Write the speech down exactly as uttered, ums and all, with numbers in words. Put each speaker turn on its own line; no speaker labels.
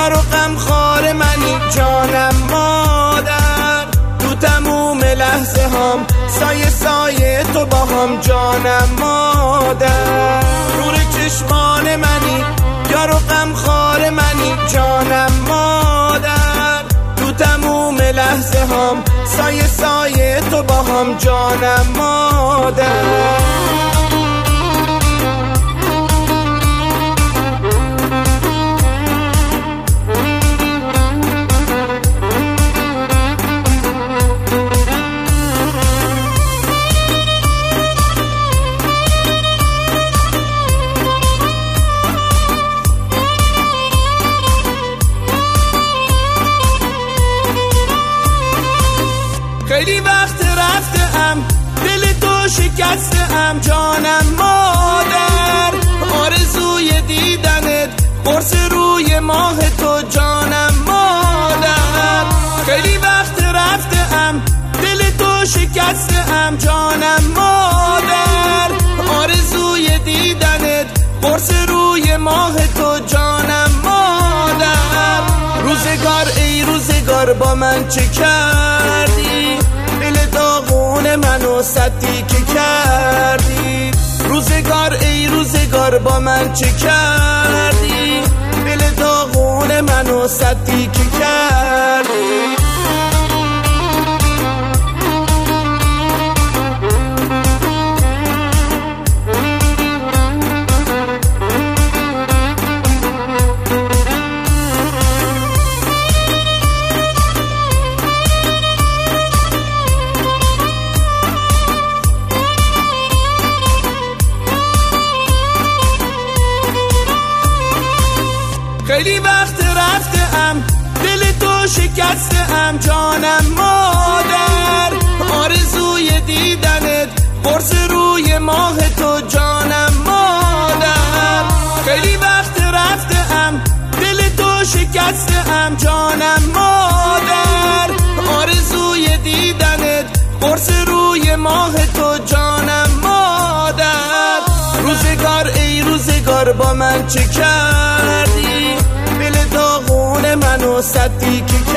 یار و غمخوار منی جانم مادر، تو تموم لحظه هم سایه سایه تو با هم جانم مادر، نور چشمان منی یار و غمخوار منی جانم مادر، تو تموم لحظه هم سایه سایه تو با هم جانم مادر. خیلی وقت رفتم دل تو شکستم جانم مادر، آرزوی دیدنت قرص روی ماه تو جانم مادر، خیلی وقت رفتم دل تو شکستم جانم مادر، آرزوی دیدنت قرص روی ماه تو جانم مادر، روزگار ای روزگار با من چه کردی، دل داغون منو سدی که کردی، روزگار ای روزگار با من چه کردی، دل داغون منو سدی که کردی. خیلی وقت رفتم دل تو شکستم جانم مادر، آرزوی دیدنت قرص روی ماه تو جانم مادر، خیلی وقت رفتم دل تو شکستم جانم مادر، آرزوی دیدنت قرص روی ماه تو جانم مادر، روزگار ای روزگار با من چه کردی، دل داغون منو سدی که